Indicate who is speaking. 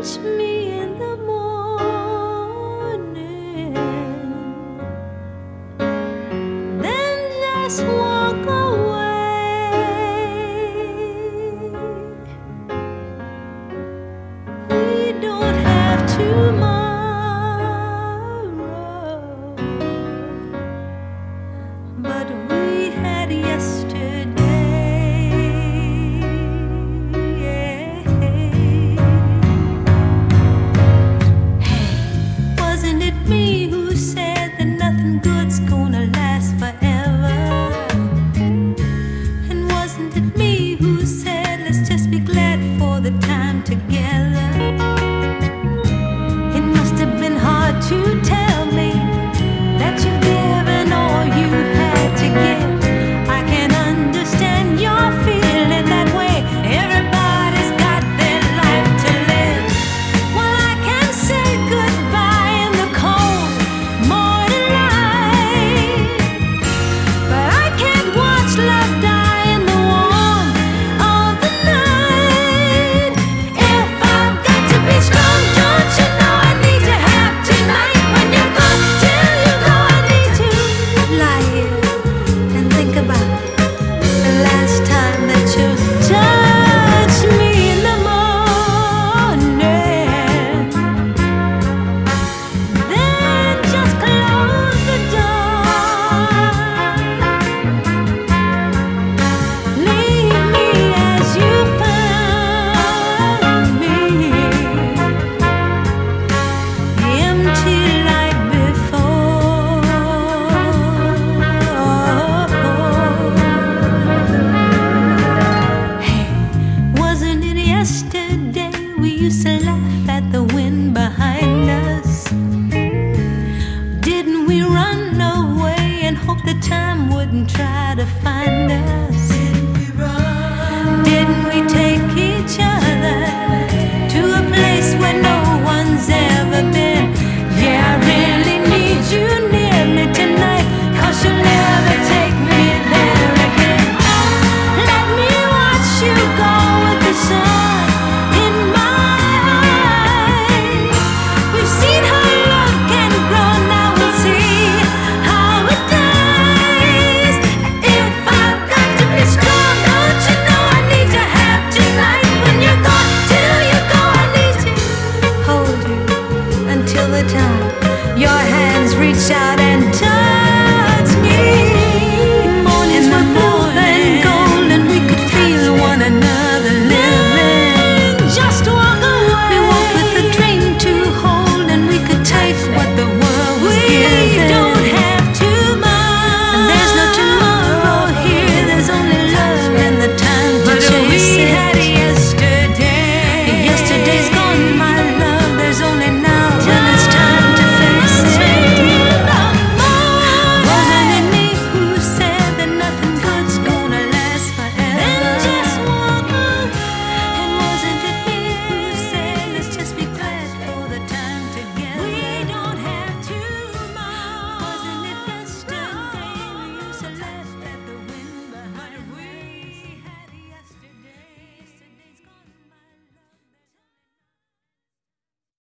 Speaker 1: touch me in the morning, then just walk away. We don't have tomorrow, but we had yesterday. Me who said that nothing good's gonna last forever? And wasn't it me who said let's just be glad for the time together? It must have been hard to tell me that you've given all you had to give. I can understand your feeling that way. Everybody's got their life to live. Well, I can say goodbye yesterday we used to laugh at the